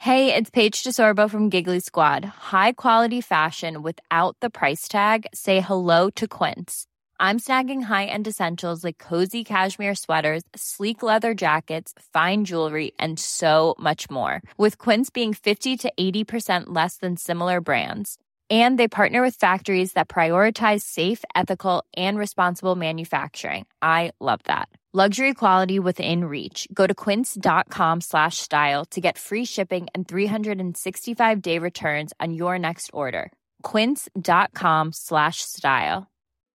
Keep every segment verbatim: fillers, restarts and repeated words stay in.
Hey, it's Paige DeSorbo from Giggly Squad. High quality fashion without the price tag. Say hello to Quince. I'm snagging high-end essentials like cozy cashmere sweaters, sleek leather jackets, fine jewelry, and so much more. With Quince being fifty to eighty percent less than similar brands. And they partner with factories that prioritize safe, ethical, and responsible manufacturing. I love that. Luxury quality within reach. Go to quince.com slash style to get free shipping and three sixty-five day returns on your next order. Quince.com slash style.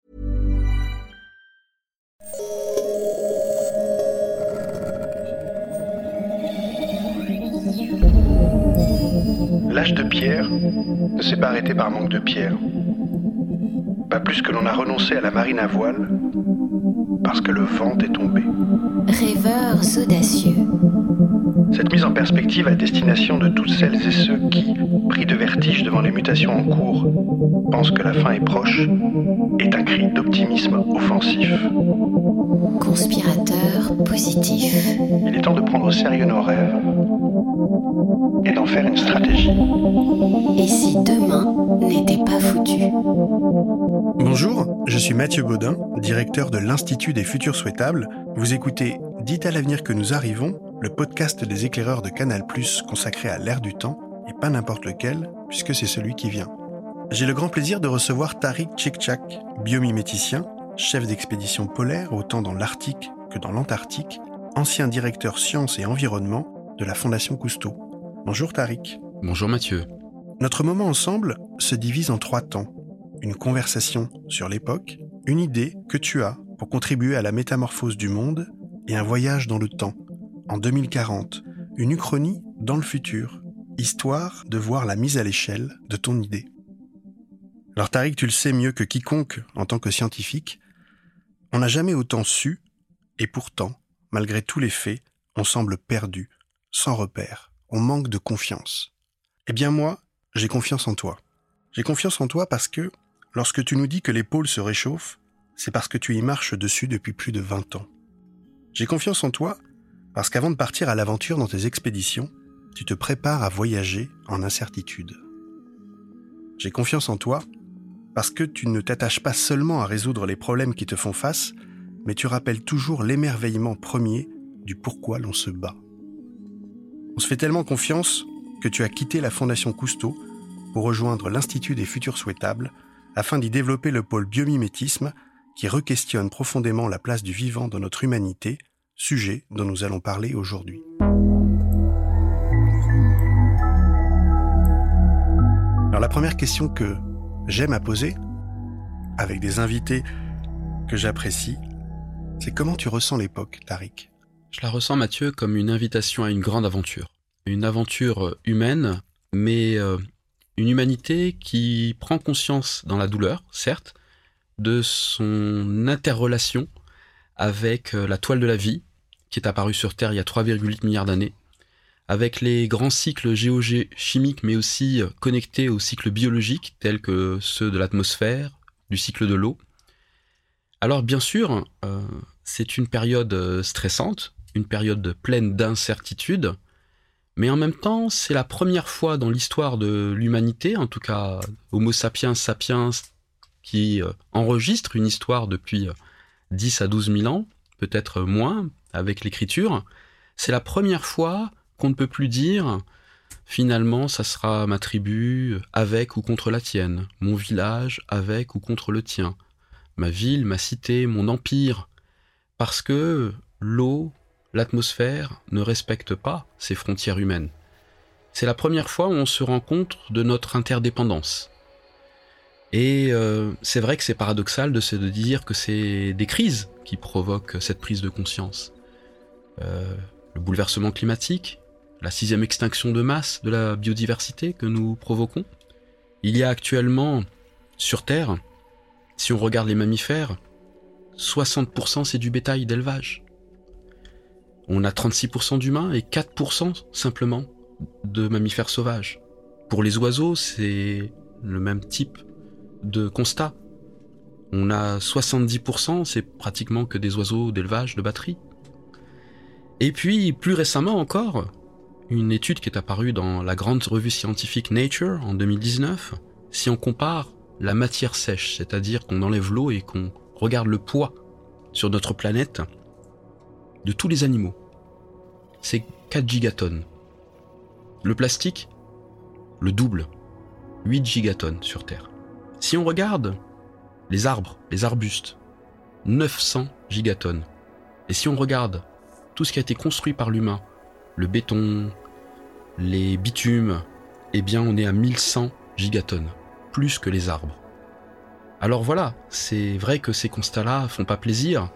L'âge de pierre ne s'est pas arrêté par manque de pierre. Pas plus que l'on a renoncé à la marine à voile parce que le vent est tombé. Rêveurs audacieux. Cette mise en perspective à destination de toutes celles et ceux qui, pris de vertige devant les mutations en cours, pensent que la fin est proche, est un cri d'optimisme offensif. Conspirateur positif. Il est temps de prendre au sérieux nos rêves et d'en faire une stratégie. Et si demain n'était pas foutu? Bonjour, je suis Mathieu Baudin, directeur de l'Institut des Futurs Souhaitables. Vous écoutez Dites à l'avenir que nous arrivons, le podcast des éclaireurs de Canal plus, consacré à l'ère du temps, et pas n'importe lequel, puisque c'est celui qui vient. J'ai le grand plaisir de recevoir Tariq Tchekchak, biomiméticien, chef d'expédition polaire autant dans l'Arctique que dans l'Antarctique, ancien directeur sciences et environnement de la Fondation Cousteau. Bonjour Tariq. Bonjour Mathieu. Notre moment ensemble se divise en trois temps. Une conversation sur l'époque, une idée que tu as pour contribuer à la métamorphose du monde et un voyage dans le temps, en deux mille quarante, une uchronie dans le futur, histoire de voir la mise à l'échelle de ton idée. Alors Tariq, tu le sais mieux que quiconque en tant que scientifique, on n'a jamais autant su, et pourtant, malgré tous les faits, on semble perdu, sans repère, on manque de confiance. Eh bien moi, j'ai confiance en toi. J'ai confiance en toi parce que, lorsque tu nous dis que les pôles se réchauffent, c'est parce que tu y marches dessus depuis plus de vingt ans. J'ai confiance en toi parce qu'avant de partir à l'aventure dans tes expéditions, tu te prépares à voyager en incertitude. J'ai confiance en toi parce que tu ne t'attaches pas seulement à résoudre les problèmes qui te font face, mais tu rappelles toujours l'émerveillement premier du pourquoi l'on se bat. On se fait tellement confiance que tu as quitté la Fondation Cousteau pour rejoindre l'Institut des Futurs Souhaitables afin d'y développer le pôle biomimétisme qui re-questionne profondément la place du vivant dans notre humanité, sujet dont nous allons parler aujourd'hui. Alors la première question que j'aime à poser, avec des invités que j'apprécie, c'est comment tu ressens l'époque, Tariq ? Je la ressens, Mathieu, comme une invitation à une grande aventure. Une aventure humaine, mais euh, une humanité qui prend conscience dans la douleur, certes, de son interrelation avec la toile de la vie, qui est apparue sur Terre il y a trois virgule huit milliards d'années, avec les grands cycles géochimiques, mais aussi connectés aux cycles biologiques, tels que ceux de l'atmosphère, du cycle de l'eau. Alors bien sûr, euh, c'est une période stressante, une période pleine d'incertitudes, mais en même temps, c'est la première fois dans l'histoire de l'humanité, en tout cas Homo sapiens sapiens, qui euh, enregistre une histoire depuis dix à douze mille ans, peut-être moins, avec l'écriture. C'est la première fois qu'on ne peut plus dire « finalement, ça sera ma tribu avec ou contre la tienne, mon village avec ou contre le tien, ma ville, ma cité, mon empire », parce que l'eau, l'atmosphère ne respectent pas ces frontières humaines. C'est la première fois où on se rend compte de notre interdépendance. Et euh, c'est vrai que c'est paradoxal de se dire que c'est des crises qui provoquent cette prise de conscience. Euh, le bouleversement climatique, la sixième extinction de masse de la biodiversité que nous provoquons. Il y a actuellement, sur Terre, si on regarde les mammifères, soixante pour cent c'est du bétail d'élevage. On a trente-six pour cent d'humains et quatre pour cent simplement de mammifères sauvages. Pour les oiseaux, c'est le même type de constat. On a soixante-dix pour cent, c'est pratiquement que des oiseaux d'élevage, de batterie. Et puis, plus récemment encore, une étude qui est apparue dans la grande revue scientifique Nature en deux mille dix-neuf, si on compare la matière sèche, c'est-à-dire qu'on enlève l'eau et qu'on regarde le poids sur notre planète de tous les animaux, c'est quatre gigatonnes. Le plastique, le double, huit gigatonnes sur Terre. Si on regarde les arbres, les arbustes, neuf cents gigatonnes. Et si on regarde tout ce qui a été construit par l'humain, le béton, les bitumes, eh bien on est à mille cent gigatonnes, plus que les arbres. Alors voilà, c'est vrai que ces constats-là font pas plaisir,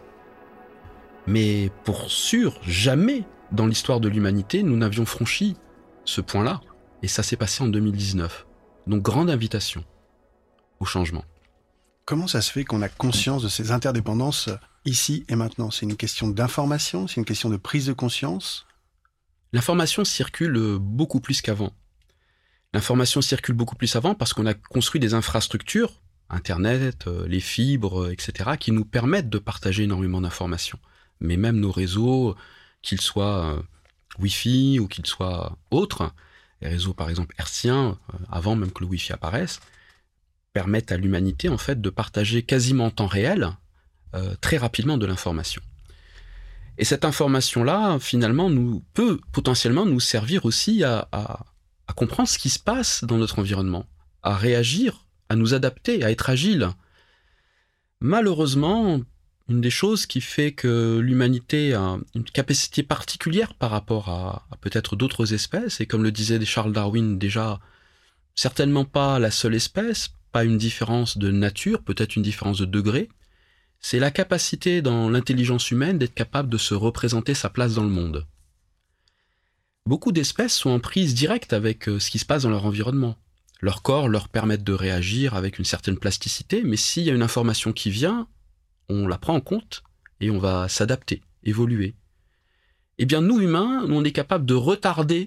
mais pour sûr, jamais dans l'histoire de l'humanité, nous n'avions franchi ce point-là, et ça s'est passé en deux mille dix-neuf. Donc grande invitation au changement. Comment ça se fait qu'on a conscience de ces interdépendances ici et maintenant ? C'est une question d'information, c'est une question de prise de conscience ? L'information circule beaucoup plus qu'avant. L'information circule beaucoup plus avant parce qu'on a construit des infrastructures, Internet, les fibres, et cetera, qui nous permettent de partager énormément d'informations. Mais même nos réseaux, qu'ils soient Wi-Fi ou qu'ils soient autres, les réseaux par exemple hertziens, avant même que le Wi-Fi apparaisse, permettent à l'humanité en fait de partager quasiment en temps réel, euh, très rapidement de l'information. Et cette information-là, finalement, nous, peut potentiellement nous servir aussi à, à, à comprendre ce qui se passe dans notre environnement, à réagir, à nous adapter, à être agile. Malheureusement, une des choses qui fait que l'humanité a une capacité particulière par rapport à, à peut-être d'autres espèces, et comme le disait Charles Darwin déjà, certainement pas la seule espèce, pas une différence de nature, peut-être une différence de degré, c'est la capacité dans l'intelligence humaine d'être capable de se représenter sa place dans le monde. Beaucoup d'espèces sont en prise directe avec ce qui se passe dans leur environnement. Leur corps leur permet de réagir avec une certaine plasticité, mais s'il y a une information qui vient, on la prend en compte et on va s'adapter, évoluer. Eh bien, nous humains, on est capable de retarder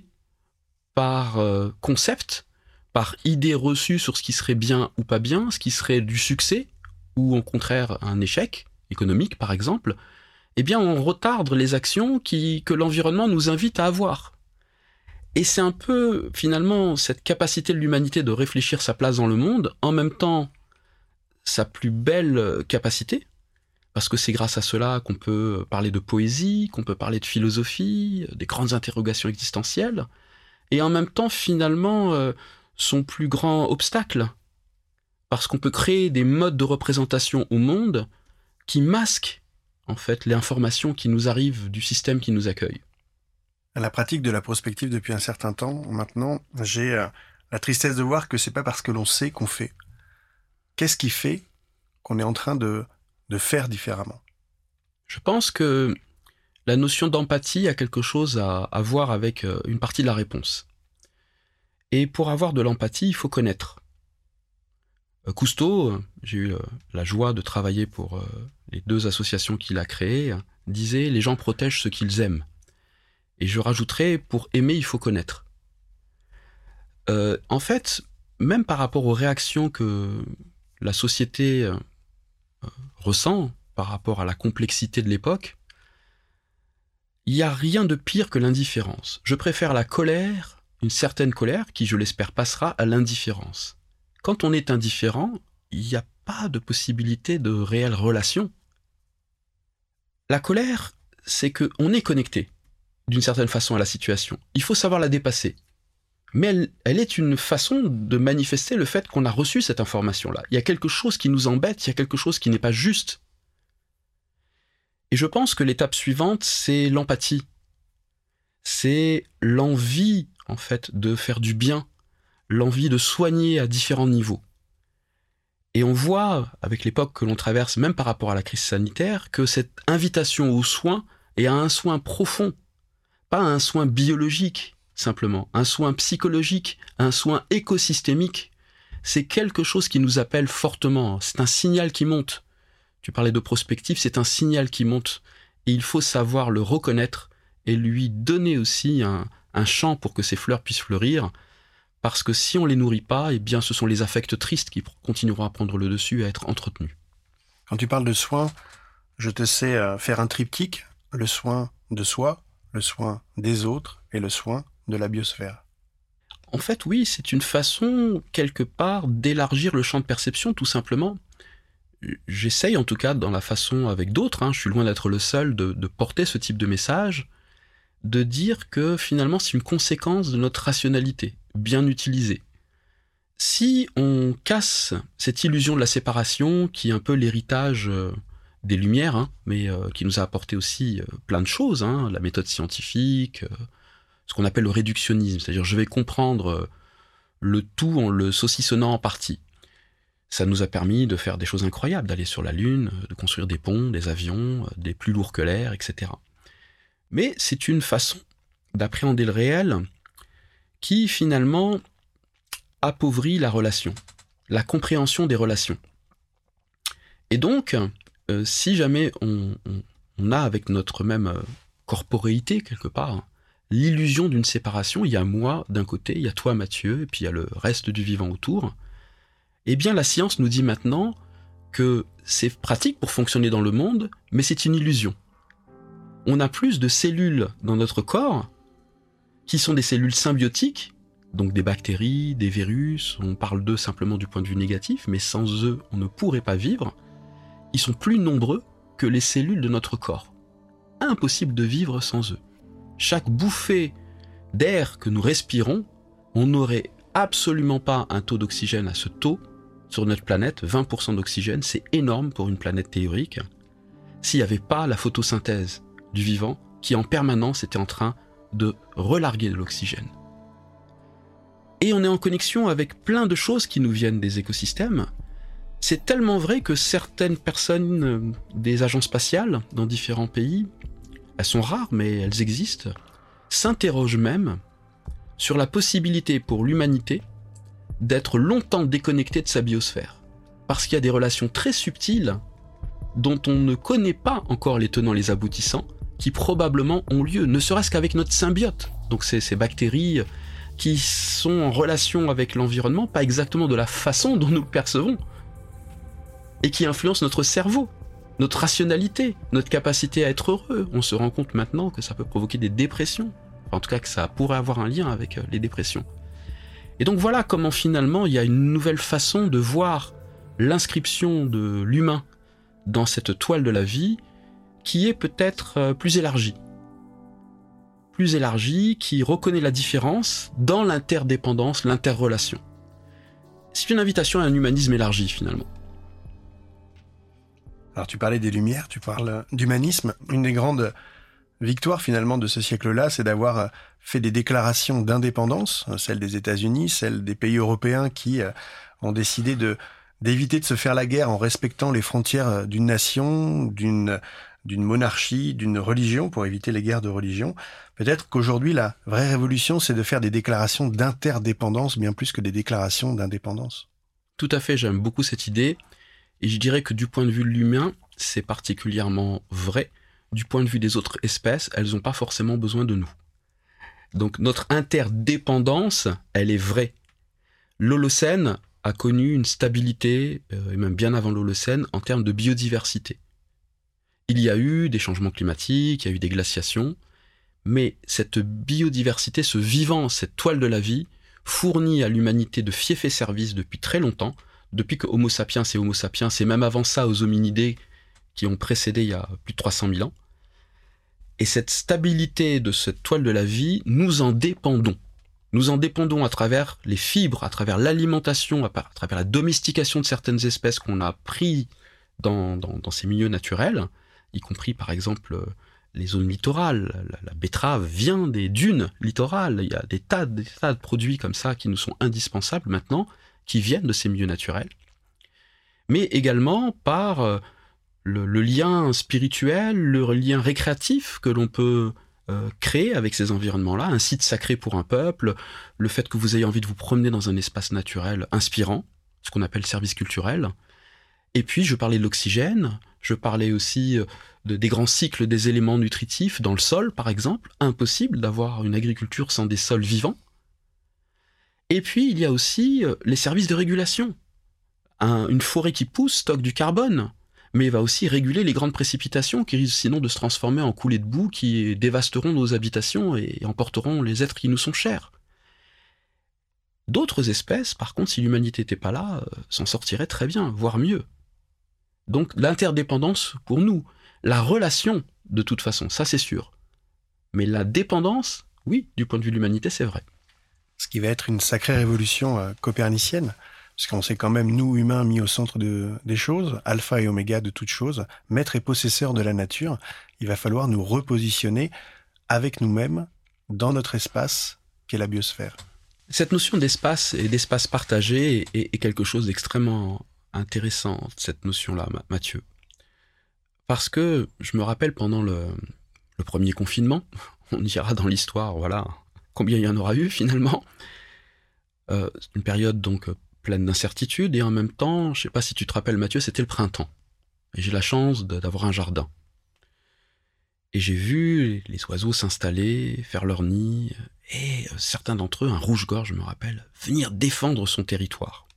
par euh, concept, par idée reçue sur ce qui serait bien ou pas bien, ce qui serait du succès, ou au contraire un échec économique par exemple, eh bien on retarde les actions qui, que l'environnement nous invite à avoir. Et c'est un peu finalement cette capacité de l'humanité de réfléchir sa place dans le monde, en même temps sa plus belle capacité, parce que c'est grâce à cela qu'on peut parler de poésie, qu'on peut parler de philosophie, des grandes interrogations existentielles, et en même temps finalement euh, son plus grand obstacle, parce qu'on peut créer des modes de représentation au monde qui masquent en fait l'information qui nous arrive du système qui nous accueille. À la pratique de la prospective depuis un certain temps, maintenant, j'ai euh, la tristesse de voir que c'est pas parce que l'on sait qu'on fait. Qu'est-ce qui fait qu'on est en train de, de faire différemment ? Je pense que la notion d'empathie a quelque chose à, à voir avec euh, une partie de la réponse. Et pour avoir de l'empathie, il faut connaître. Cousteau, j'ai eu la joie de travailler pour les deux associations qu'il a créées, disait « Les gens protègent ce qu'ils aiment ». Et je rajouterais « Pour aimer, il faut connaître ». Euh, en fait, même par rapport aux réactions que la société euh, ressent par rapport à la complexité de l'époque, il n'y a rien de pire que l'indifférence. Je préfère la colère, une certaine colère, qui je l'espère passera, à l'indifférence. Quand on est indifférent, il n'y a pas de possibilité de réelle relation. La colère, c'est qu'on est connecté d'une certaine façon à la situation. Il faut savoir la dépasser. Mais elle, elle est une façon de manifester le fait qu'on a reçu cette information-là. Il y a quelque chose qui nous embête, il y a quelque chose qui n'est pas juste. Et je pense que l'étape suivante, c'est l'empathie. C'est l'envie, en fait, de faire du bien, l'envie de soigner à différents niveaux. Et on voit, avec l'époque que l'on traverse, même par rapport à la crise sanitaire, que cette invitation au soin est à un soin profond, pas un soin biologique, simplement, un soin psychologique, un soin écosystémique. C'est quelque chose qui nous appelle fortement, c'est un signal qui monte. Tu parlais de prospective, c'est un signal qui monte. Et il faut savoir le reconnaître et lui donner aussi un, un champ pour que ces fleurs puissent fleurir. Parce que si on les nourrit pas, eh bien ce sont les affects tristes qui continueront à prendre le dessus et à être entretenus. Quand tu parles de soin, je te sais faire un triptyque, le soin de soi, le soin des autres et le soin de la biosphère. En fait, oui, c'est une façon, quelque part, d'élargir le champ de perception, tout simplement. J'essaye, en tout cas, dans la façon avec d'autres, hein, je suis loin d'être le seul, de, de porter ce type de message, de dire que, finalement, c'est une conséquence de notre rationalité, bien utilisée. Si on casse cette illusion de la séparation, qui est un peu l'héritage euh, des Lumières, hein, mais euh, qui nous a apporté aussi euh, plein de choses, hein, la méthode scientifique, euh, ce qu'on appelle le réductionnisme, c'est-à-dire je vais comprendre euh, le tout en le saucissonnant en parties. Ça nous a permis de faire des choses incroyables, d'aller sur la Lune, de construire des ponts, des avions, des plus lourds que l'air, et cetera. Mais c'est une façon d'appréhender le réel qui, finalement, appauvrit la relation, la compréhension des relations. Et donc, euh, si jamais on, on, on a avec notre même euh, corporéité, quelque part, hein, l'illusion d'une séparation, il y a moi d'un côté, il y a toi Mathieu, et puis il y a le reste du vivant autour, eh bien la science nous dit maintenant que c'est pratique pour fonctionner dans le monde, mais c'est une illusion. On a plus de cellules dans notre corps qui sont des cellules symbiotiques, donc des bactéries, des virus, on parle d'eux simplement du point de vue négatif, mais sans eux, on ne pourrait pas vivre. Ils sont plus nombreux que les cellules de notre corps. Impossible de vivre sans eux. Chaque bouffée d'air que nous respirons, on n'aurait absolument pas un taux d'oxygène à ce taux sur notre planète. vingt pour cent d'oxygène, c'est énorme pour une planète théorique, s'il n'y avait pas la photosynthèse du vivant qui en permanence était en train de relarguer de l'oxygène. Et on est en connexion avec plein de choses qui nous viennent des écosystèmes. C'est tellement vrai que certaines personnes des agences spatiales dans différents pays, elles sont rares mais elles existent, s'interrogent même sur la possibilité pour l'humanité d'être longtemps déconnectée de sa biosphère. Parce qu'il y a des relations très subtiles dont on ne connaît pas encore les tenants, les aboutissants, qui probablement ont lieu, ne serait-ce qu'avec notre symbiote. Donc c'est ces bactéries qui sont en relation avec l'environnement, pas exactement de la façon dont nous le percevons, et qui influencent notre cerveau, notre rationalité, notre capacité à être heureux. On se rend compte maintenant que ça peut provoquer des dépressions, enfin, en tout cas que ça pourrait avoir un lien avec les dépressions. Et donc voilà comment finalement il y a une nouvelle façon de voir l'inscription de l'humain dans cette toile de la vie qui est peut-être plus élargie. Plus élargie, qui reconnaît la différence dans l'interdépendance, l'interrelation. C'est une invitation à un humanisme élargi finalement. Alors tu parlais des Lumières, tu parles d'humanisme. Une des grandes victoires finalement de ce siècle-là, c'est d'avoir fait des déclarations d'indépendance, celle des États-Unis, celle des pays européens qui ont décidé de, d'éviter de se faire la guerre en respectant les frontières d'une nation, d'une, d'une monarchie, d'une religion, pour éviter les guerres de religion. Peut-être qu'aujourd'hui, la vraie révolution, c'est de faire des déclarations d'interdépendance, bien plus que des déclarations d'indépendance. Tout à fait, j'aime beaucoup cette idée. Et je dirais que du point de vue de l'humain, c'est particulièrement vrai. Du point de vue des autres espèces, elles n'ont pas forcément besoin de nous. Donc notre interdépendance, elle est vraie. L'Holocène a connu une stabilité, euh, et même bien avant l'Holocène, en termes de biodiversité. Il y a eu des changements climatiques, il y a eu des glaciations, mais cette biodiversité, ce vivant, cette toile de la vie, fournit à l'humanité de fiefs et services depuis très longtemps, depuis que Homo sapiens et Homo sapiens, et même avant ça aux hominidés qui ont précédé il y a plus de trois cent mille ans. Et cette stabilité de cette toile de la vie, nous en dépendons. Nous en dépendons à travers les fibres, à travers l'alimentation, à travers la domestication de certaines espèces qu'on a pris dans, dans, dans ces milieux naturels, y compris par exemple les zones littorales. La, la betterave vient des dunes littorales. Il y a des tas, des tas de produits comme ça qui nous sont indispensables maintenant, qui viennent de ces milieux naturels. Mais également par euh, le, le lien spirituel, le lien récréatif que l'on peut euh, créer avec ces environnements-là, un site sacré pour un peuple, le fait que vous ayez envie de vous promener dans un espace naturel inspirant, ce qu'on appelle service culturel. Et puis, je parlais de l'oxygène, je parlais aussi de, des grands cycles des éléments nutritifs dans le sol, par exemple. Impossible d'avoir une agriculture sans des sols vivants. Et puis, il y a aussi les services de régulation. Un, une forêt qui pousse stocke du carbone, mais il va aussi réguler les grandes précipitations qui risquent sinon de se transformer en coulées de boue qui dévasteront nos habitations et emporteront les êtres qui nous sont chers. D'autres espèces, par contre, si l'humanité n'était pas là, euh, s'en sortiraient très bien, voire mieux. Donc l'interdépendance pour nous, la relation de toute façon, ça c'est sûr. Mais la dépendance, oui, du point de vue de l'humanité, c'est vrai. Ce qui va être une sacrée révolution euh, copernicienne, parce qu'on s'est quand même, nous, humains, mis au centre de, des choses, alpha et oméga de toutes choses, maître et possesseur de la nature. Il va falloir nous repositionner avec nous-mêmes dans notre espace qu'est la biosphère. Cette notion d'espace et d'espace partagé est, est quelque chose d'extrêmement intéressant, cette notion-là, Mathieu. Parce que je me rappelle pendant le, le premier confinement, on dira dans l'histoire, voilà, combien il y en aura eu finalement. Euh, une période donc pleine d'incertitudes et en même temps, je ne sais pas si tu te rappelles Mathieu, c'était le printemps. Et j'ai la chance de, d'avoir un jardin. Et j'ai vu les oiseaux s'installer, faire leur nid, et certains d'entre eux, un rouge-gorge, je me rappelle, venir défendre son territoire.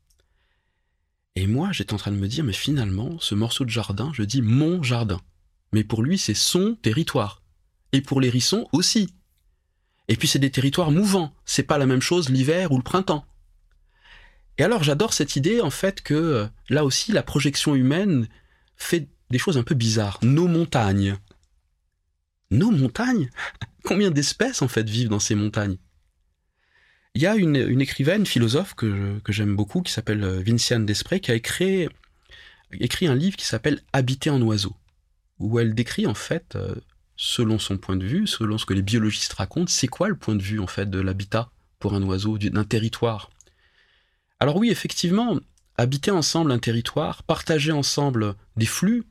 Et moi, j'étais en train de me dire, mais finalement, ce morceau de jardin, je dis mon jardin. Mais pour lui, c'est son territoire. Et pour les hérissons aussi. Et puis c'est des territoires mouvants. C'est pas la même chose l'hiver ou le printemps. Et alors, j'adore cette idée, en fait, que là aussi, la projection humaine fait des choses un peu bizarres. Nos montagnes. Nos montagnes ? Combien d'espèces, en fait, vivent dans ces montagnes ? Il y a une, une écrivaine, philosophe, que, que j'aime beaucoup, qui s'appelle Vinciane Desprez, qui a écrit, écrit un livre qui s'appelle « Habiter en oiseau », où elle décrit, en fait, selon son point de vue, selon ce que les biologistes racontent, c'est quoi le point de vue, en fait, de l'habitat pour un oiseau, d'un territoire. Alors oui, effectivement, habiter ensemble un territoire, partager ensemble des flux,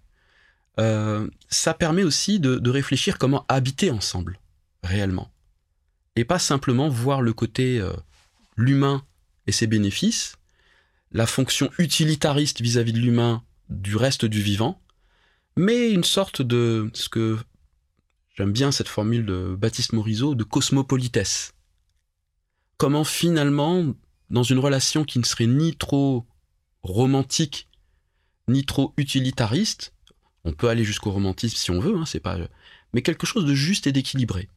Euh, ça permet aussi de, de réfléchir comment habiter ensemble, réellement. Et pas simplement voir le côté euh, l'humain et ses bénéfices, la fonction utilitariste vis-à-vis de l'humain du reste du vivant, mais une sorte de, ce que j'aime bien cette formule de Baptiste Morisot, de cosmopolitesse. Comment finalement, dans une relation qui ne serait ni trop romantique, ni trop utilitariste, on peut aller jusqu'au romantisme si on veut, hein, c'est pas... mais quelque chose de juste et d'équilibré.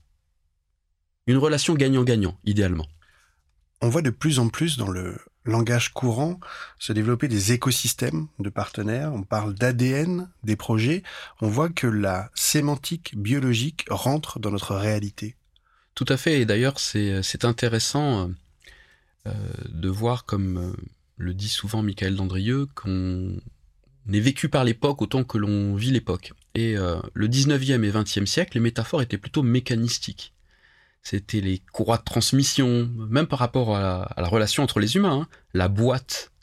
Une relation gagnant-gagnant, idéalement. On voit de plus en plus dans le langage courant se développer des écosystèmes de partenaires. On parle d'A D N, des projets. On voit que la sémantique biologique rentre dans notre réalité. Tout à fait, et d'ailleurs c'est, c'est intéressant euh, de voir, comme euh, le dit souvent Michael Dandrieux, qu'on est vécu par l'époque autant que l'on vit l'époque. Et euh, le dix-neuvième et vingtième siècle, les métaphores étaient plutôt mécanistiques. C'était les courroies de transmission, même par rapport à la, à la relation entre les humains, hein, la boîte.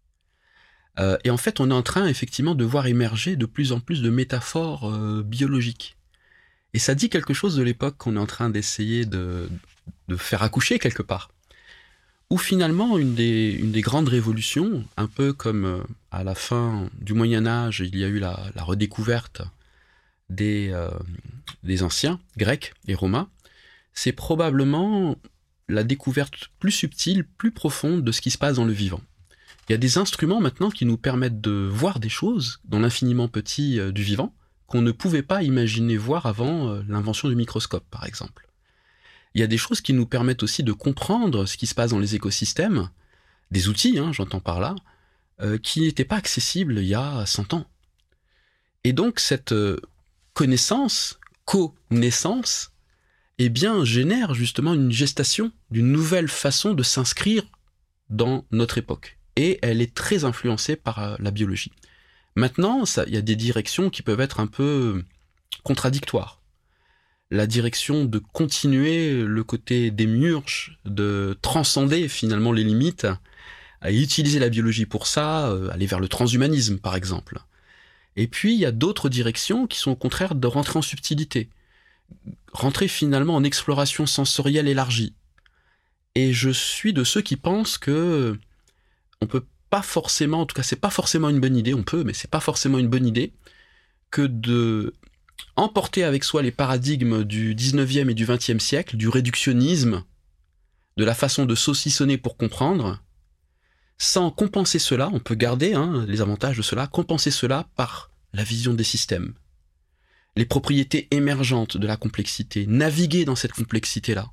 Euh, et en fait, on est en train effectivement de voir émerger de plus en plus de métaphores euh, biologiques. Et ça dit quelque chose de l'époque qu'on est en train d'essayer de, de faire accoucher quelque part. Où finalement, une des, une des grandes révolutions, un peu comme à la fin du Moyen-Âge, il y a eu la, la redécouverte des, euh, des anciens, grecs et romains, c'est probablement la découverte plus subtile, plus profonde de ce qui se passe dans le vivant. Il y a des instruments maintenant qui nous permettent de voir des choses dans l'infiniment petit euh, du vivant qu'on ne pouvait pas imaginer voir avant euh, l'invention du microscope, par exemple. Il y a des choses qui nous permettent aussi de comprendre ce qui se passe dans les écosystèmes, des outils, hein, j'entends par là, euh, qui n'étaient pas accessibles il y a cent ans. Et donc cette euh, connaissance, connaissance, eh bien, génère justement une gestation d'une nouvelle façon de s'inscrire dans notre époque. Et elle est très influencée par euh, la biologie. Maintenant, ça, il y a des directions qui peuvent être un peu contradictoires. La direction de continuer le côté démiurge, de transcender finalement les limites, à utiliser la biologie pour ça, euh, aller vers le transhumanisme par exemple. Et puis il y a d'autres directions qui sont au contraire de rentrer en subtilité, rentrer finalement en exploration sensorielle élargie. Et je suis de ceux qui pensent que on peut pas forcément, en tout cas c'est pas forcément une bonne idée, on peut, mais c'est pas forcément une bonne idée que de emporter avec soi les paradigmes du dix-neuvième et du vingtième siècle, du réductionnisme, de la façon de saucissonner pour comprendre, sans compenser cela, on peut garder hein, les avantages de cela, compenser cela par la vision des systèmes, les propriétés émergentes de la complexité, naviguer dans cette complexité-là.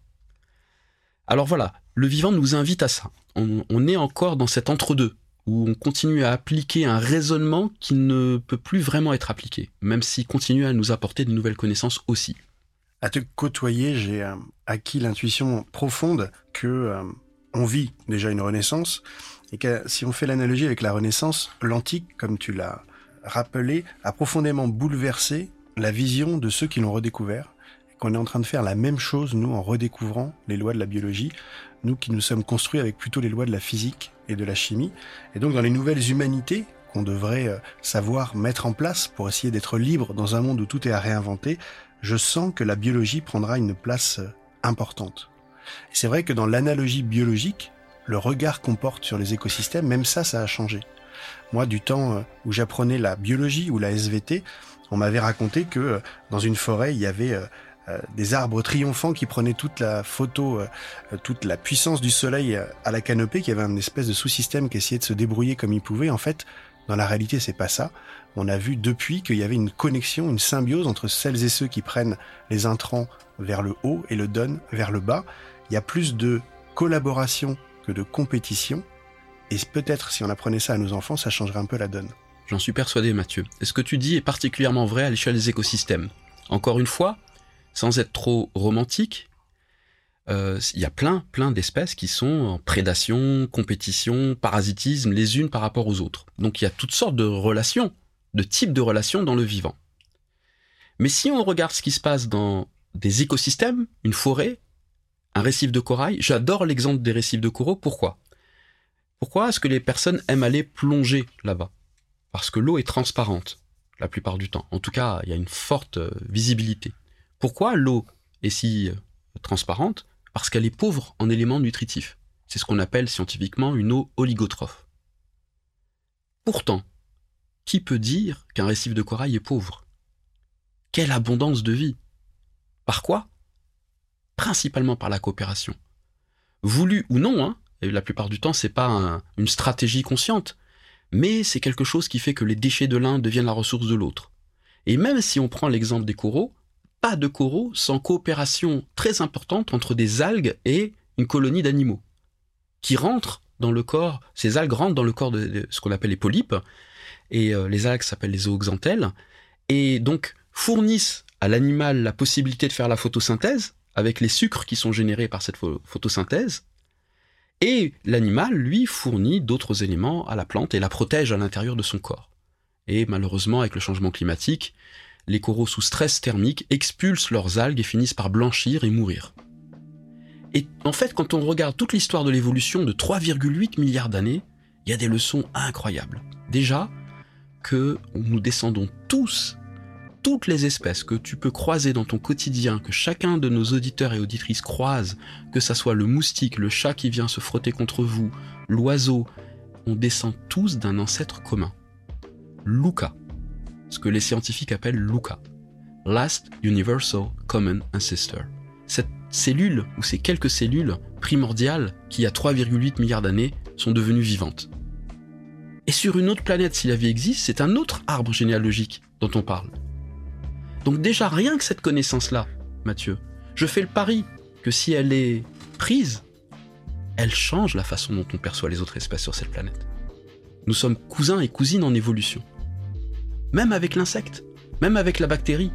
Alors voilà, le vivant nous invite à ça. On, on est encore dans cet entre-deux, où on continue à appliquer un raisonnement qui ne peut plus vraiment être appliqué, même s'il continue à nous apporter de nouvelles connaissances aussi. À te côtoyer, j'ai euh, acquis l'intuition profonde que euh, on vit déjà une renaissance, et que si on fait l'analogie avec la Renaissance, l'antique, comme tu l'as rappelé, a profondément bouleversé la vision de ceux qui l'ont redécouvert, et qu'on est en train de faire la même chose, nous, en redécouvrant les lois de la biologie, nous qui nous sommes construits avec plutôt les lois de la physique et de la chimie. Et donc dans les nouvelles humanités qu'on devrait euh, savoir mettre en place pour essayer d'être libre dans un monde où tout est à réinventer, je sens que la biologie prendra une place euh, importante. Et c'est vrai que dans l'analogie biologique, le regard qu'on porte sur les écosystèmes, même ça, ça a changé. Moi, du temps euh, où j'apprenais la biologie ou la S V T, on m'avait raconté que euh, dans une forêt, il y avait euh, euh, des arbres triomphants qui prenaient toute la photo, euh, toute la puissance du soleil euh, à la canopée, qu'il y avait un espèce de sous-système qui essayait de se débrouiller comme il pouvait. En fait, dans la réalité, c'est pas ça. On a vu depuis qu'il y avait une connexion, une symbiose entre celles et ceux qui prennent les intrants vers le haut et le donnent vers le bas. Il y a plus de collaboration que de compétition. Et peut-être, si on apprenait ça à nos enfants, ça changerait un peu la donne. J'en suis persuadé, Mathieu. Et ce que tu dis est particulièrement vrai à l'échelle des écosystèmes. Encore une fois, sans être trop romantique, euh, il y a plein, plein d'espèces qui sont en prédation, compétition, parasitisme, les unes par rapport aux autres. Donc il y a toutes sortes de relations, de types de relations dans le vivant. Mais si on regarde ce qui se passe dans des écosystèmes, une forêt, un récif de corail, j'adore l'exemple des récifs de coraux. Pourquoi ? Pourquoi est-ce que les personnes aiment aller plonger là-bas ? Parce que l'eau est transparente, la plupart du temps. En tout cas, il y a une forte euh, visibilité. Pourquoi l'eau est si euh, transparente ? Parce qu'elle est pauvre en éléments nutritifs. C'est ce qu'on appelle scientifiquement une eau oligotrophe. Pourtant, qui peut dire qu'un récif de corail est pauvre ? Quelle abondance de vie ! Par quoi ? Principalement par la coopération. Voulu ou non, hein, et la plupart du temps, c'est pas un, une stratégie consciente, mais c'est quelque chose qui fait que les déchets de l'un deviennent la ressource de l'autre. Et même si on prend l'exemple des coraux, pas de coraux sans coopération très importante entre des algues et une colonie d'animaux, qui rentrent dans le corps, ces algues rentrent dans le corps de, de ce qu'on appelle les polypes, et euh, les algues s'appellent les zooxanthelles, et donc fournissent à l'animal la possibilité de faire la photosynthèse, avec les sucres qui sont générés par cette photosynthèse, et l'animal, lui, fournit d'autres éléments à la plante et la protège à l'intérieur de son corps. Et malheureusement, avec le changement climatique, les coraux sous stress thermique expulsent leurs algues et finissent par blanchir et mourir. Et en fait, quand on regarde toute l'histoire de l'évolution de trois virgule huit milliards d'années, il y a des leçons incroyables. Déjà, que nous descendons tous, toutes les espèces que tu peux croiser dans ton quotidien, que chacun de nos auditeurs et auditrices croise, que ça soit le moustique, le chat qui vient se frotter contre vous, l'oiseau, on descend tous d'un ancêtre commun. Luca, ce que les scientifiques appellent Luca, Last Universal Common Ancestor. Cette cellule, ou ces quelques cellules primordiales qui, il y a trois virgule huit milliards d'années, sont devenues vivantes. Et sur une autre planète, si la vie existe, c'est un autre arbre généalogique dont on parle. Donc déjà, rien que cette connaissance-là, Mathieu, je fais le pari que si elle est prise, elle change la façon dont on perçoit les autres espèces sur cette planète. Nous sommes cousins et cousines en évolution. Même avec l'insecte, même avec la bactérie.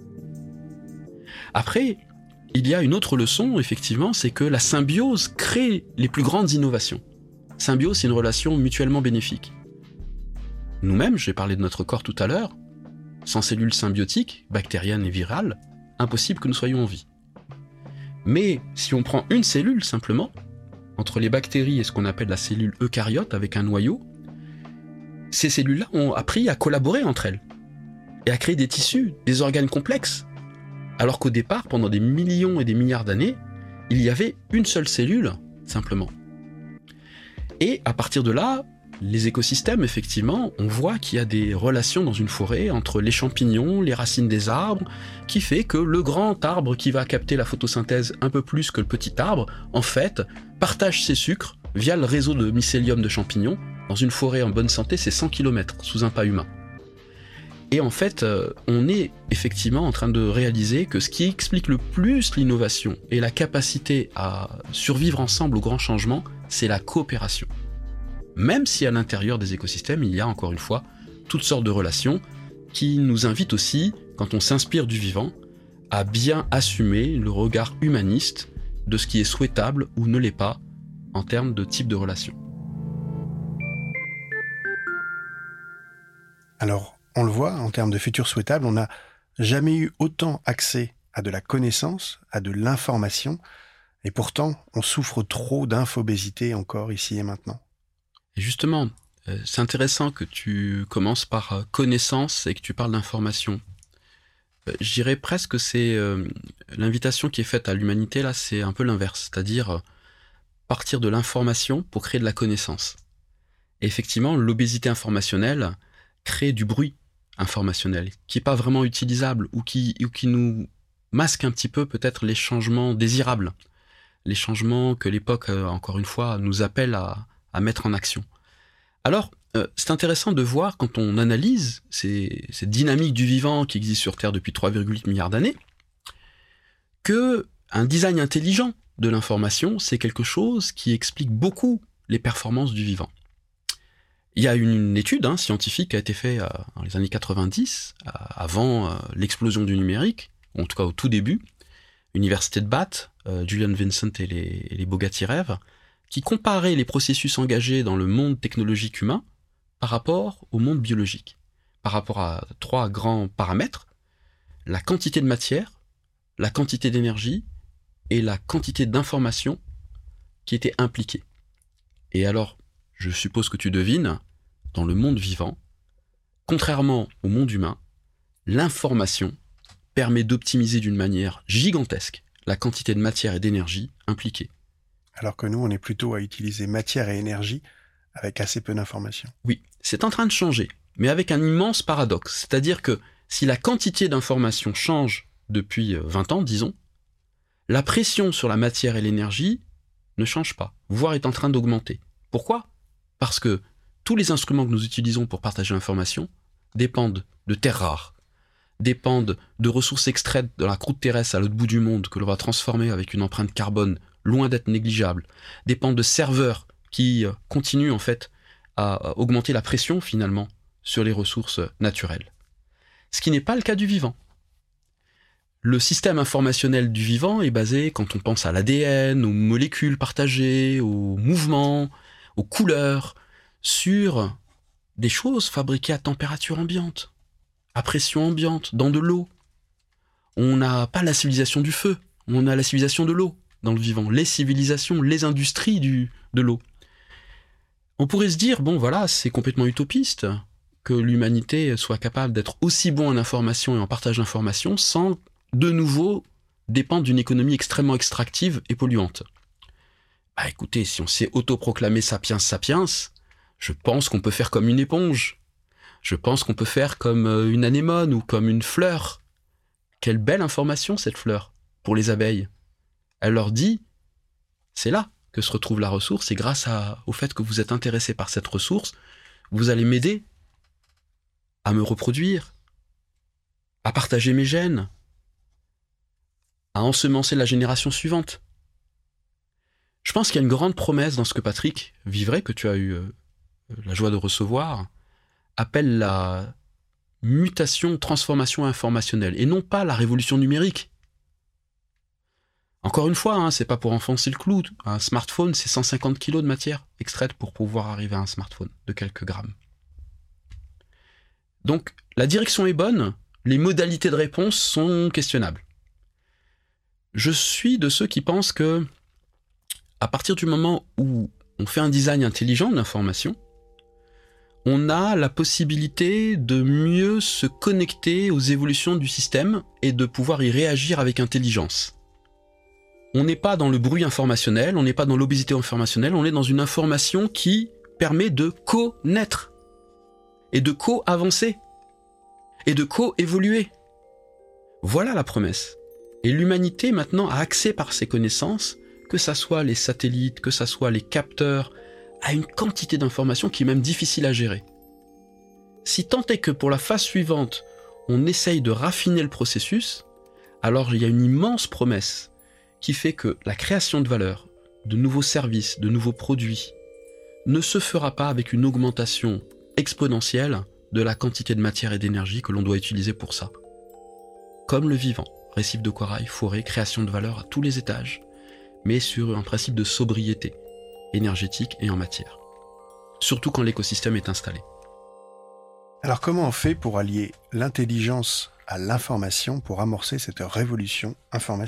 Après, il y a une autre leçon, effectivement, c'est que la symbiose crée les plus grandes innovations. Symbiose, c'est une relation mutuellement bénéfique. Nous-mêmes, j'ai parlé de notre corps tout à l'heure, sans cellules symbiotiques, bactériennes et virales, impossible que nous soyons en vie. Mais si on prend une cellule simplement, entre les bactéries et ce qu'on appelle la cellule eucaryote avec un noyau, ces cellules-là ont appris à collaborer entre elles et à créer des tissus, des organes complexes. Alors qu'au départ, pendant des millions et des milliards d'années, il y avait une seule cellule, simplement. Et à partir de là, les écosystèmes, effectivement, on voit qu'il y a des relations dans une forêt entre les champignons, les racines des arbres, qui fait que le grand arbre qui va capter la photosynthèse un peu plus que le petit arbre, en fait, partage ses sucres via le réseau de mycélium de champignons. Dans une forêt en bonne santé, c'est cent kilomètres sous un pas humain. Et en fait, euh, on est effectivement en train de réaliser que ce qui explique le plus l'innovation et la capacité à survivre ensemble aux grands changements, c'est la coopération. Même si à l'intérieur des écosystèmes, il y a encore une fois toutes sortes de relations qui nous invitent aussi, quand on s'inspire du vivant, à bien assumer le regard humaniste de ce qui est souhaitable ou ne l'est pas en termes de type de relation. Alors, on le voit, en termes de futur souhaitable, on n'a jamais eu autant accès à de la connaissance, à de l'information, et pourtant, on souffre trop d'infobésité encore ici et maintenant. Et justement, euh, c'est intéressant que tu commences par euh, connaissance et que tu parles d'information. Euh, je dirais presque que c'est euh, l'invitation qui est faite à l'humanité, là, c'est un peu l'inverse, c'est-à-dire euh, partir de l'information pour créer de la connaissance. Et effectivement, l'obésité informationnelle crée du bruit informationnel qui n'est pas vraiment utilisable ou qui, ou qui nous masque un petit peu peut-être les changements désirables, les changements que l'époque, euh, encore une fois, nous appelle à, à mettre en action. Alors, euh, c'est intéressant de voir quand on analyse ces, ces dynamiques du vivant qui existent sur Terre depuis trois virgule huit milliards d'années, que un design intelligent de l'information, c'est quelque chose qui explique beaucoup les performances du vivant. Il y a une étude hein, scientifique qui a été faite euh, dans les années quatre-vingt-dix, euh, avant euh, l'explosion du numérique, en tout cas au tout début, Université de Bath, euh, Julian Vincent et les, et les Bogatyrev, qui comparait les processus engagés dans le monde technologique humain par rapport au monde biologique, par rapport à trois grands paramètres, la quantité de matière, la quantité d'énergie et la quantité d'informations qui étaient impliquées. Et alors, je suppose que tu devines, dans le monde vivant, contrairement au monde humain, l'information permet d'optimiser d'une manière gigantesque la quantité de matière et d'énergie impliquée. Alors que nous, on est plutôt à utiliser matière et énergie avec assez peu d'informations. Oui, c'est en train de changer, mais avec un immense paradoxe. C'est-à-dire que si la quantité d'informations change depuis vingt ans, disons, la pression sur la matière et l'énergie ne change pas, voire est en train d'augmenter. Pourquoi ? Parce que tous les instruments que nous utilisons pour partager l'information dépendent de terres rares, dépendent de ressources extraites de la croûte terrestre à l'autre bout du monde que l'on va transformer avec une empreinte carbone loin d'être négligeable, dépendent de serveurs qui continuent en fait à augmenter la pression finalement sur les ressources naturelles. Ce qui n'est pas le cas du vivant. Le système informationnel du vivant est basé, quand on pense à l'A D N, aux molécules partagées, aux mouvements, aux couleurs, sur des choses fabriquées à température ambiante, à pression ambiante, dans de l'eau. On n'a pas la civilisation du feu, on a la civilisation de l'eau dans le vivant, les civilisations, les industries du, de l'eau. On pourrait se dire, bon voilà, c'est complètement utopiste que l'humanité soit capable d'être aussi bon en information et en partage d'informations sans, de nouveau, dépendre d'une économie extrêmement extractive et polluante. Bah écoutez, si on s'est autoproclamé sapiens sapiens, je pense qu'on peut faire comme une éponge. Je pense qu'on peut faire comme une anémone ou comme une fleur. Quelle belle information cette fleur pour les abeilles. Elle leur dit, c'est là que se retrouve la ressource et grâce à, au fait que vous êtes intéressé par cette ressource, vous allez m'aider à me reproduire, à partager mes gènes, à ensemencer la génération suivante. Je pense qu'il y a une grande promesse dans ce que Patrick Vivray, que tu as eu euh, la joie de recevoir, appelle la mutation, transformation informationnelle, et non pas la révolution numérique. Encore une fois, hein, c'est pas pour enfoncer le clou. Un smartphone, c'est cent cinquante kilos de matière extraite pour pouvoir arriver à un smartphone de quelques grammes. Donc, la direction est bonne, les modalités de réponse sont questionnables. Je suis de ceux qui pensent que, à partir du moment où on fait un design intelligent de l'information, on a la possibilité de mieux se connecter aux évolutions du système et de pouvoir y réagir avec intelligence. On n'est pas dans le bruit informationnel, on n'est pas dans l'obésité informationnelle, on est dans une information qui permet de co-naître et de co-avancer et de co-évoluer. Voilà la promesse. Et l'humanité maintenant a accès par ses connaissances, que ça soit les satellites, que ça soit les capteurs, à une quantité d'informations qui est même difficile à gérer. Si tant est que pour la phase suivante, on essaye de raffiner le processus, alors il y a une immense promesse qui fait que la création de valeur, de nouveaux services, de nouveaux produits, ne se fera pas avec une augmentation exponentielle de la quantité de matière et d'énergie que l'on doit utiliser pour ça. Comme le vivant, récif de corail, forêt, création de valeur à tous les étages, mais sur un principe de sobriété énergétique et en matière. Surtout quand l'écosystème est installé. Alors comment on fait pour allier l'intelligence à l'information pour amorcer cette révolution informationnelle ?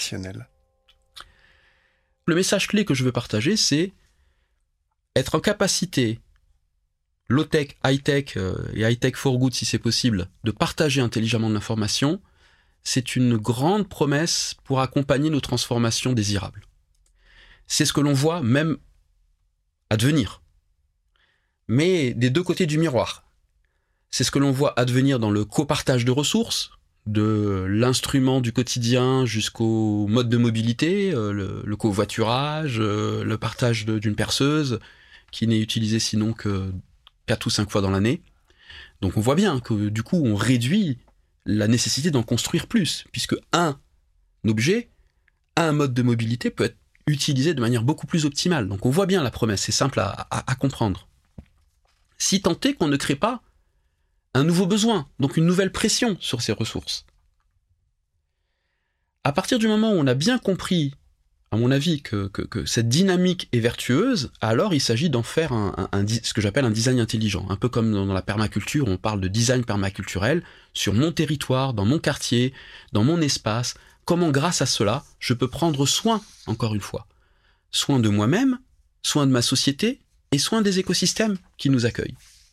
Le message clé que je veux partager, c'est être en capacité, low-tech, high-tech euh, et high-tech for good si c'est possible, de partager intelligemment de l'information, c'est une grande promesse pour accompagner nos transformations désirables. C'est ce que l'on voit même advenir, mais des deux côtés du miroir. C'est ce que l'on voit advenir dans le copartage de ressources, de l'instrument du quotidien jusqu'au mode de mobilité, euh, le, le covoiturage, euh, le partage de, d'une perceuse, qui n'est utilisé sinon que quatre ou cinq fois dans l'année. Donc on voit bien que du coup on réduit la nécessité d'en construire plus, puisque un objet, un mode de mobilité peut être utilisé de manière beaucoup plus optimale. Donc on voit bien la promesse, c'est simple à, à, à comprendre. Si tant est qu'on ne crée pas un nouveau besoin, donc une nouvelle pression sur ces ressources. À partir du moment où on a bien compris, à mon avis, que, que, que cette dynamique est vertueuse, alors il s'agit d'en faire un, un, un, ce que j'appelle un design intelligent. Un peu comme dans la permaculture, on parle de design permaculturel sur mon territoire, dans mon quartier, dans mon espace. Comment, grâce à cela, je peux prendre soin, encore une fois, soin de moi-même, soin de ma société et soin des écosystèmes qui nous accueillent.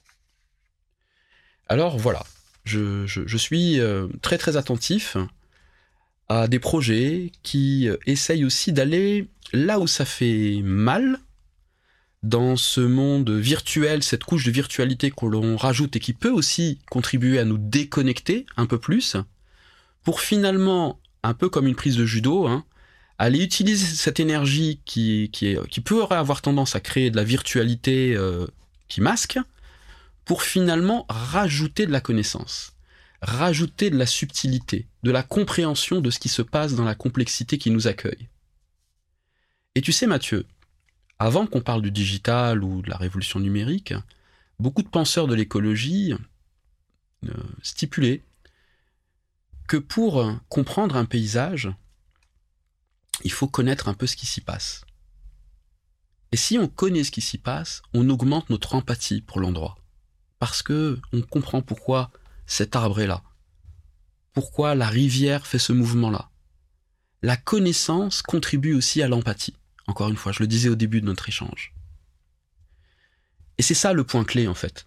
Alors voilà, je, je, je suis très très attentif à des projets qui essayent aussi d'aller là où ça fait mal, dans ce monde virtuel, cette couche de virtualité que l'on rajoute et qui peut aussi contribuer à nous déconnecter un peu plus, pour finalement, un peu comme une prise de judo, hein, aller utiliser cette énergie qui, qui, est, qui peut avoir tendance à créer de la virtualité euh, qui masque, pour finalement rajouter de la connaissance, rajouter de la subtilité, de la compréhension de ce qui se passe dans la complexité qui nous accueille. Et tu sais Mathieu, avant qu'on parle du digital ou de la révolution numérique, beaucoup de penseurs de l'écologie euh, stipulaient que pour comprendre un paysage, il faut connaître un peu ce qui s'y passe. Et si on connaît ce qui s'y passe, on augmente notre empathie pour l'endroit. Parce que on comprend pourquoi cet arbre est là, pourquoi la rivière fait ce mouvement-là. La connaissance contribue aussi à l'empathie. Encore une fois, je le disais au début de notre échange. Et c'est ça le point clé en fait.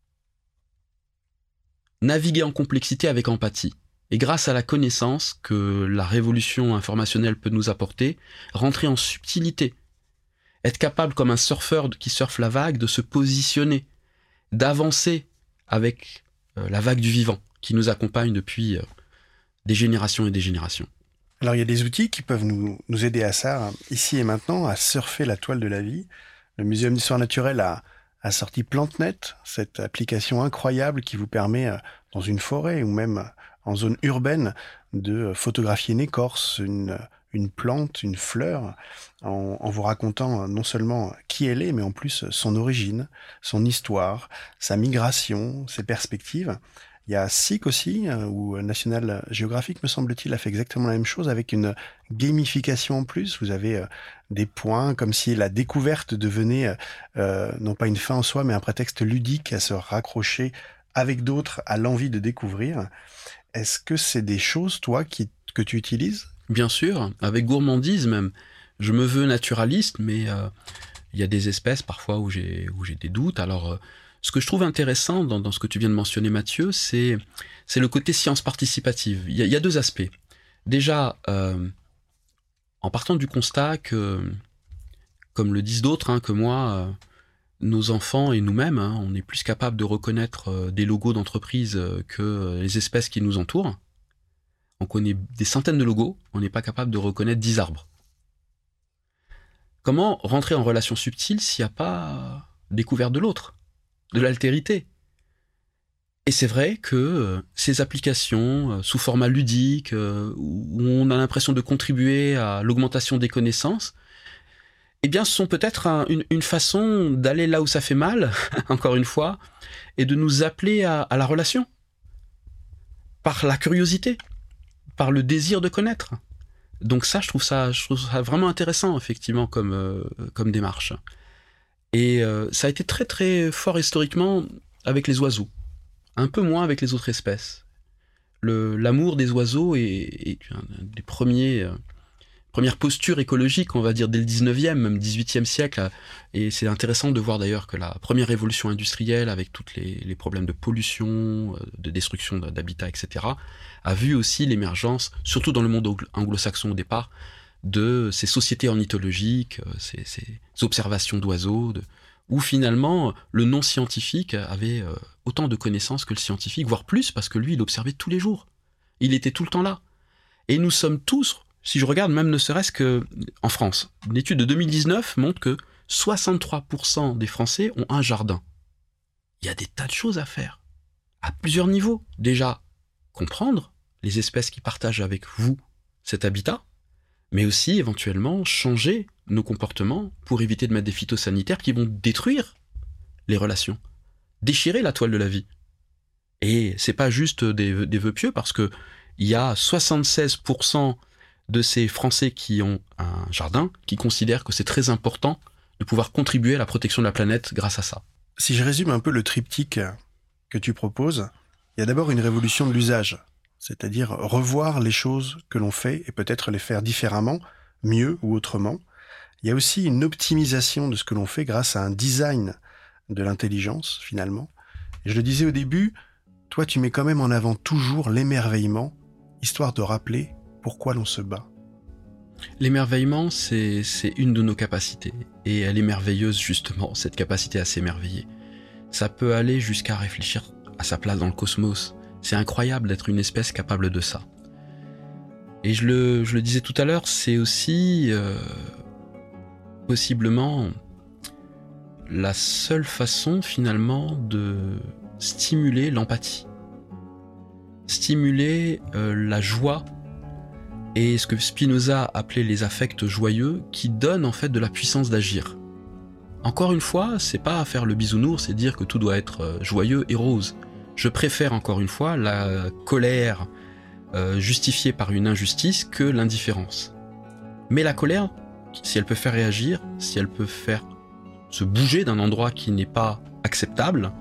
Naviguer en complexité avec empathie. Et grâce à la connaissance que la révolution informationnelle peut nous apporter, rentrer en subtilité. Être capable, comme un surfeur qui surfe la vague, de se positionner, d'avancer avec euh, la vague du vivant qui nous accompagne depuis euh, des générations et des générations. Alors il y a des outils qui peuvent nous, nous aider à ça, ici et maintenant, à surfer la toile de la vie. Le Muséum d'histoire naturelle a, a sorti PlanteNet, cette application incroyable qui vous permet, euh, dans une forêt ou même en zone urbaine, de photographier une écorce, une, une plante, une fleur, en, en vous racontant non seulement qui elle est, mais en plus son origine, son histoire, sa migration, ses perspectives. Il y a S I C aussi, ou National Geographic, me semble-t-il, a fait exactement la même chose avec une gamification en plus. Vous avez des points, comme si la découverte devenait euh, non pas une fin en soi, mais un prétexte ludique à se raccrocher avec d'autres à l'envie de découvrir. Est-ce que c'est des choses, toi, qui, que tu utilises ? Bien sûr, avec gourmandise même. Je me veux naturaliste, mais euh, il y a des espèces parfois où j'ai, où j'ai des doutes. Alors, euh, ce que je trouve intéressant dans, dans ce que tu viens de mentionner, Mathieu, c'est, c'est le côté science participative. Il y a, il y a deux aspects. Déjà, euh, en partant du constat que, comme le disent d'autres, hein, que moi, euh, nos enfants et nous-mêmes, hein, on est plus capables de reconnaître euh, des logos d'entreprise euh, que les espèces qui nous entourent. On connaît des centaines de logos, on n'est pas capable de reconnaître dix arbres. Comment rentrer en relation subtile s'il n'y a pas découverte de l'autre, de l'altérité ? Et c'est vrai que euh, ces applications euh, sous format ludique, euh, où on a l'impression de contribuer à l'augmentation des connaissances, eh bien, ce sont peut-être un, une, une façon d'aller là où ça fait mal, encore une fois, et de nous appeler à, à la relation, par la curiosité, par le désir de connaître. Donc ça, je trouve ça, je trouve ça vraiment intéressant, effectivement, comme, euh, comme démarche. Et euh, ça a été très très fort historiquement avec les oiseaux, un peu moins avec les autres espèces. Le, l'amour des oiseaux est, est un des premiers... Euh, première posture écologique, on va dire, dès le dix-neuvième, même dix-huitième siècle. Et c'est intéressant de voir d'ailleurs que la première révolution industrielle, avec tous les, les problèmes de pollution, de destruction d'habitats, et cetera, a vu aussi l'émergence, surtout dans le monde anglo-saxon au départ, de ces sociétés ornithologiques, ces, ces observations d'oiseaux, de, où finalement le non-scientifique avait autant de connaissances que le scientifique, voire plus, parce que lui, il observait tous les jours. Il était tout le temps là. Et nous sommes tous... Si je regarde même ne serait-ce qu'en France, une étude de deux mille dix-neuf montre que soixante-trois pour cent des Français ont un jardin. Il y a des tas de choses à faire, à plusieurs niveaux. Déjà, comprendre les espèces qui partagent avec vous cet habitat, mais aussi éventuellement changer nos comportements pour éviter de mettre des phytosanitaires qui vont détruire les relations, déchirer la toile de la vie. Et c'est pas juste des, des vœux pieux, parce que il y a soixante-seize pour cent de ces Français qui ont un jardin, qui considèrent que c'est très important de pouvoir contribuer à la protection de la planète grâce à ça. Si je résume un peu le triptyque que tu proposes, il y a d'abord une révolution de l'usage, c'est-à-dire revoir les choses que l'on fait et peut-être les faire différemment, mieux ou autrement. Il y a aussi une optimisation de ce que l'on fait grâce à un design de l'intelligence, finalement. Et je le disais au début, toi tu mets quand même en avant toujours l'émerveillement, histoire de rappeler pourquoi l'on se bat. L'émerveillement, c'est, c'est une de nos capacités. Et elle est merveilleuse, justement, cette capacité à s'émerveiller. Ça peut aller jusqu'à réfléchir à sa place dans le cosmos. C'est incroyable d'être une espèce capable de ça. Et je le, je le disais tout à l'heure, c'est aussi euh, possiblement la seule façon, finalement, de stimuler l'empathie. Stimuler euh, la joie et ce que Spinoza appelait les affects joyeux, qui donnent en fait de la puissance d'agir. Encore une fois, c'est pas faire le bisounours et dire que tout doit être joyeux et rose. Je préfère encore une fois la colère euh, justifiée par une injustice que l'indifférence. Mais la colère, si elle peut faire réagir, si elle peut faire se bouger d'un endroit qui n'est pas acceptable,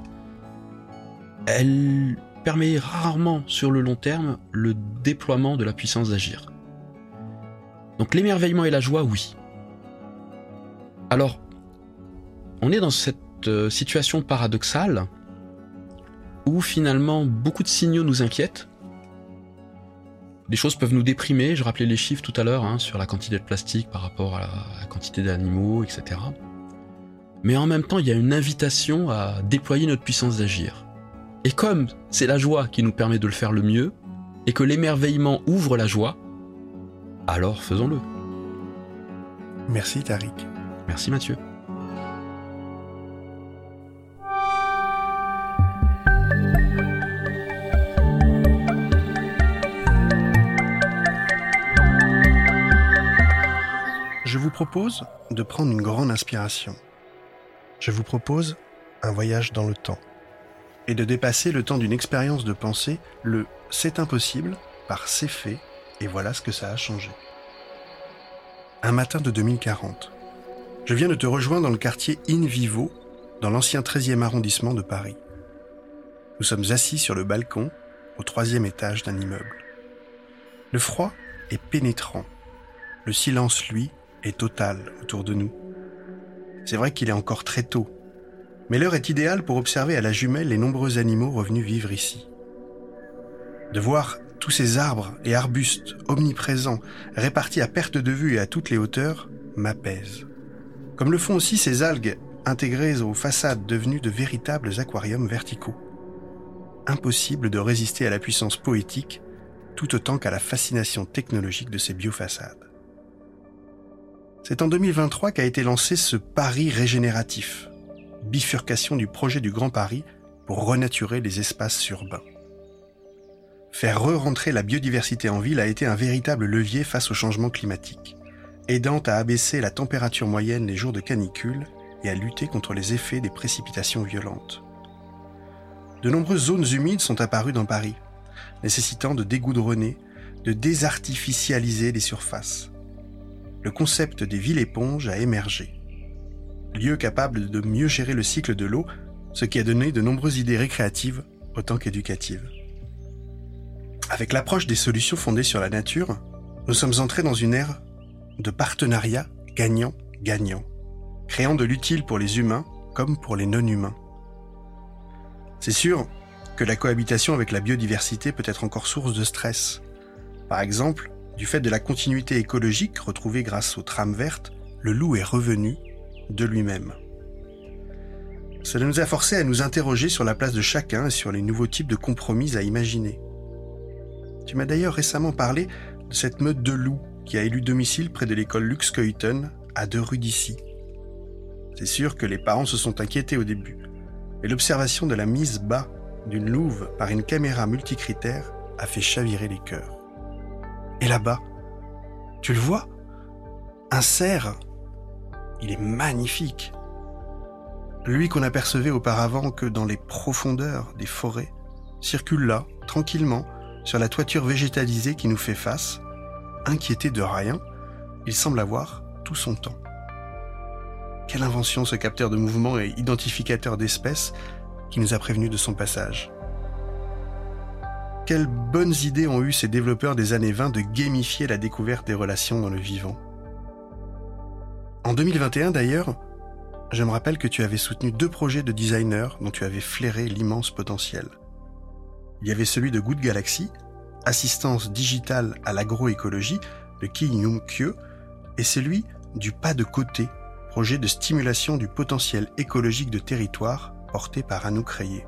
elle permet rarement sur le long terme le déploiement de la puissance d'agir. Donc l'émerveillement et la joie, oui. Alors, on est dans cette euh, situation paradoxale où finalement beaucoup de signaux nous inquiètent. Des choses peuvent nous déprimer, je rappelais les chiffres tout à l'heure hein, sur la quantité de plastique par rapport à la, à la quantité d'animaux, et cetera. Mais en même temps, il y a une invitation à déployer notre puissance d'agir. Et comme c'est la joie qui nous permet de le faire le mieux, et que l'émerveillement ouvre la joie, alors faisons-le. Merci Tariq. Merci Mathieu. Je vous propose de prendre une grande inspiration. Je vous propose un voyage dans le temps et de dépasser le temps d'une expérience de pensée, le « c'est impossible » par « c'est fait » et voilà ce que ça a changé. Un matin de deux mille quarante, je viens de te rejoindre dans le quartier In Vivo, dans l'ancien treizième arrondissement de Paris. Nous sommes assis sur le balcon, au troisième étage d'un immeuble. Le froid est pénétrant. Le silence, lui, est total autour de nous. C'est vrai qu'il est encore très tôt, mais l'heure est idéale pour observer à la jumelle les nombreux animaux revenus vivre ici. De voir tous ces arbres et arbustes omniprésents, répartis à perte de vue et à toutes les hauteurs, m'apaise. Comme le font aussi ces algues intégrées aux façades devenues de véritables aquariums verticaux. Impossible de résister à la puissance poétique, tout autant qu'à la fascination technologique de ces biofaçades. C'est en deux mille vingt-trois qu'a été lancé ce Paris régénératif, bifurcation du projet du Grand Paris pour renaturer les espaces urbains. Faire re-rentrer la biodiversité en ville a été un véritable levier face au changement climatique, aidant à abaisser la température moyenne les jours de canicule et à lutter contre les effets des précipitations violentes. De nombreuses zones humides sont apparues dans Paris, nécessitant de dégoudronner, de désartificialiser les surfaces. Le concept des villes éponges a émergé. Lieu capable de mieux gérer le cycle de l'eau, ce qui a donné de nombreuses idées récréatives autant qu'éducatives. Avec l'approche des solutions fondées sur la nature, nous sommes entrés dans une ère de partenariat gagnant-gagnant, créant de l'utile pour les humains comme pour les non-humains. C'est sûr que la cohabitation avec la biodiversité peut être encore source de stress. Par exemple, du fait de la continuité écologique retrouvée grâce aux trames vertes, le loup est revenu de lui-même. Cela nous a forcés à nous interroger sur la place de chacun et sur les nouveaux types de compromis à imaginer. Tu m'as d'ailleurs récemment parlé de cette meute de loups qui a élu domicile près de l'école Lux-Coyton, à deux rues d'ici. C'est sûr que les parents se sont inquiétés au début, mais l'observation de la mise bas d'une louve par une caméra multicritère a fait chavirer les cœurs. Et là-bas, tu le vois ? Un cerf, il est magnifique. Lui qu'on n'apercevait auparavant que dans les profondeurs des forêts, circule là, tranquillement, sur la toiture végétalisée qui nous fait face. Inquiété de rien, il semble avoir tout son temps. Quelle invention ce capteur de mouvement et identificateur d'espèces qui nous a prévenus de son passage. Quelles bonnes idées ont eu ces développeurs des années vingt de gamifier la découverte des relations dans le vivant. En deux mille vingt et un d'ailleurs, je me rappelle que tu avais soutenu deux projets de designers dont tu avais flairé l'immense potentiel. Il y avait celui de Good Galaxy, assistance digitale à l'agroécologie de Ki Young Kyo, et celui du Pas de côté, projet de stimulation du potentiel écologique de territoire porté par Anouk Rayé.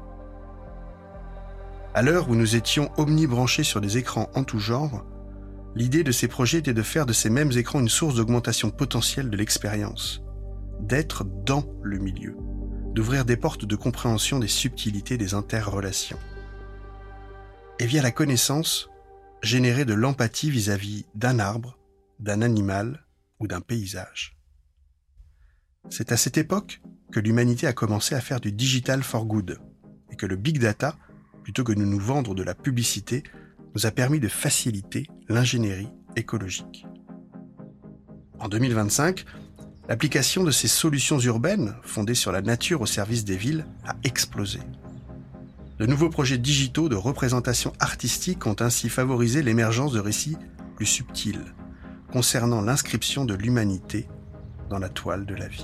À l'heure où nous étions omnibranchés sur des écrans en tout genre, l'idée de ces projets était de faire de ces mêmes écrans une source d'augmentation potentielle de l'expérience, d'être dans le milieu, d'ouvrir des portes de compréhension des subtilités des interrelations. Et via la connaissance, générer de l'empathie vis-à-vis d'un arbre, d'un animal ou d'un paysage. C'est à cette époque que l'humanité a commencé à faire du digital for good et que le big data, plutôt que de nous vendre de la publicité, nous a permis de faciliter l'ingénierie écologique. En deux mille vingt-cinq, l'application de ces solutions urbaines, fondées sur la nature au service des villes, a explosé. De nouveaux projets digitaux de représentation artistique ont ainsi favorisé l'émergence de récits plus subtils, concernant l'inscription de l'humanité dans la toile de la vie.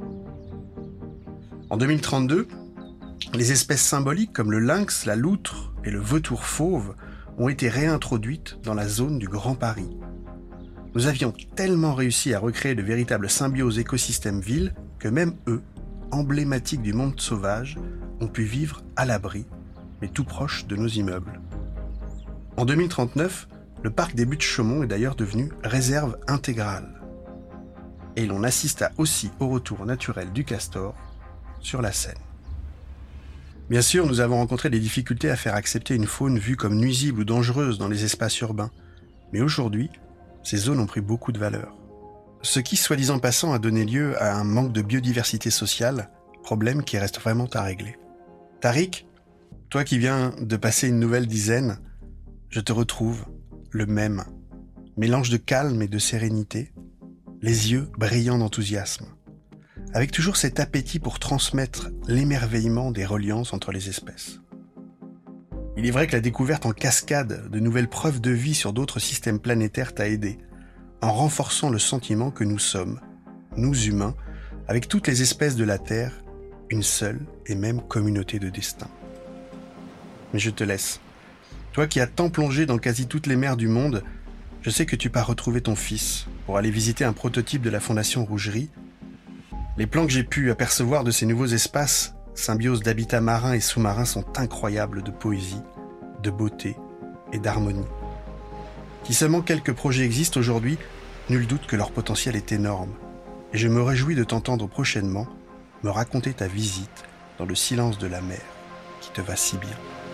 En deux mille trente-deux, les espèces symboliques comme le lynx, la loutre et le vautour fauve ont été réintroduites dans la zone du Grand Paris. Nous avions tellement réussi à recréer de véritables symbioses écosystème-ville que même eux, emblématiques du monde sauvage, ont pu vivre à l'abri, mais tout proche de nos immeubles. En deux mille trente-neuf, le parc des Buttes-Chaumont est d'ailleurs devenu réserve intégrale. Et l'on assista aussi au retour naturel du castor sur la Seine. Bien sûr, nous avons rencontré des difficultés à faire accepter une faune vue comme nuisible ou dangereuse dans les espaces urbains. Mais aujourd'hui, ces zones ont pris beaucoup de valeur. Ce qui, soi-disant passant, a donné lieu à un manque de biodiversité sociale, problème qui reste vraiment à régler. Tariq, toi qui viens de passer une nouvelle dizaine, je te retrouve, le même, mélange de calme et de sérénité, les yeux brillants d'enthousiasme, avec toujours cet appétit pour transmettre l'émerveillement des reliances entre les espèces. Il est vrai que la découverte en cascade de nouvelles preuves de vie sur d'autres systèmes planétaires t'a aidé, en renforçant le sentiment que nous sommes, nous humains, avec toutes les espèces de la Terre, une seule et même communauté de destin. Mais je te laisse. Toi qui as tant plongé dans quasi toutes les mers du monde, je sais que tu pars retrouver ton fils pour aller visiter un prototype de la Fondation Rougerie. Les plans que j'ai pu apercevoir de ces nouveaux espaces, symbiose d'habitats marins et sous-marins, sont incroyables de poésie, de beauté et d'harmonie. Si seulement quelques projets existent aujourd'hui, nul doute que leur potentiel est énorme. Et je me réjouis de t'entendre prochainement me raconter ta visite dans le silence de la mer, qui te va si bien.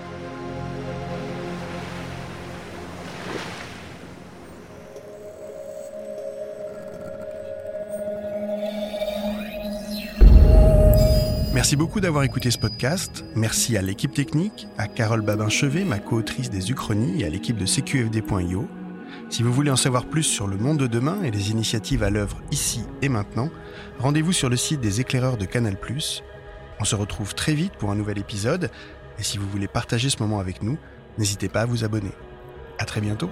Merci beaucoup d'avoir écouté ce podcast. Merci à l'équipe technique, à Carole Babin-Chevet, ma co-autrice des Uchronies, et à l'équipe de C Q F D point I O. Si vous voulez en savoir plus sur le monde de demain et les initiatives à l'œuvre ici et maintenant, rendez-vous sur le site des éclaireurs de Canal plus. On se retrouve très vite pour un nouvel épisode. Et si vous voulez partager ce moment avec nous, n'hésitez pas à vous abonner. À très bientôt.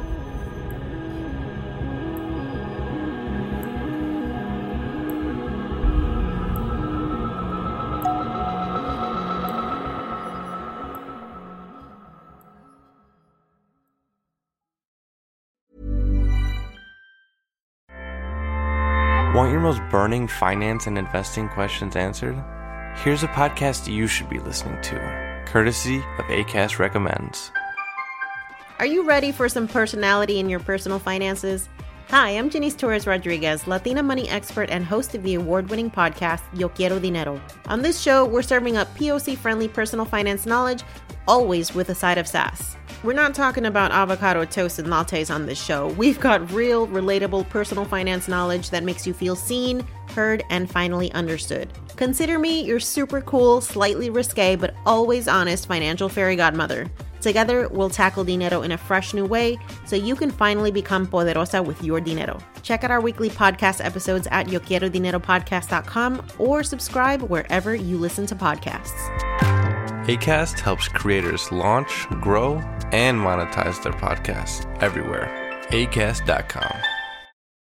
Want your most burning finance and investing questions answered? Here's a podcast you should be listening to, courtesy of Acast Recommends. Are you ready for some personality in your personal finances? Hi, I'm Janice Torres Rodriguez, Latina money expert and host of the award-winning podcast, Yo Quiero Dinero. On this show, we're serving up P O C-friendly personal finance knowledge, always with a side of sass. We're not talking about avocado toast and lattes on this show. We've got real, relatable personal finance knowledge that makes you feel seen, heard, and finally understood. Consider me your super cool, slightly risque, but always honest financial fairy godmother. Together, we'll tackle dinero in a fresh new way so you can finally become poderosa with your dinero. Check out our weekly podcast episodes at yo quiero dinero podcast dot com or subscribe wherever you listen to podcasts. Acast helps creators launch, grow, and monetize their podcasts everywhere. acast dot com.